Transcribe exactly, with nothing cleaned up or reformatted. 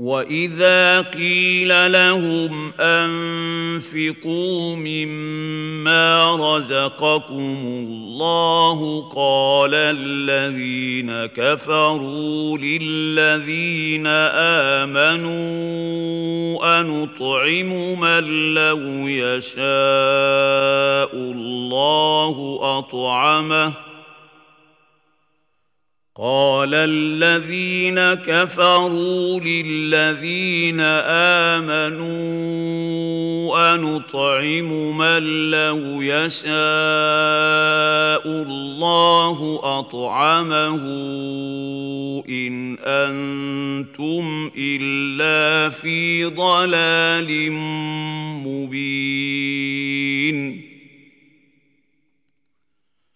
وَإِذَا قِيلَ لَهُمْ أَنفِقُوا مِمَّا رَزَقَكُمُ اللَّهُ قَالَ الَّذِينَ كَفَرُوا لِلَّذِينَ آمَنُوا أَنُطْعِمُ مَن لَّوْ يَشَاءُ اللَّهُ أَطْعَمَهُ قال الذين كفروا للذين آمنوا أنطعم من لو يشاء الله أطعمه إن أنتم إلا في ضلال مبين.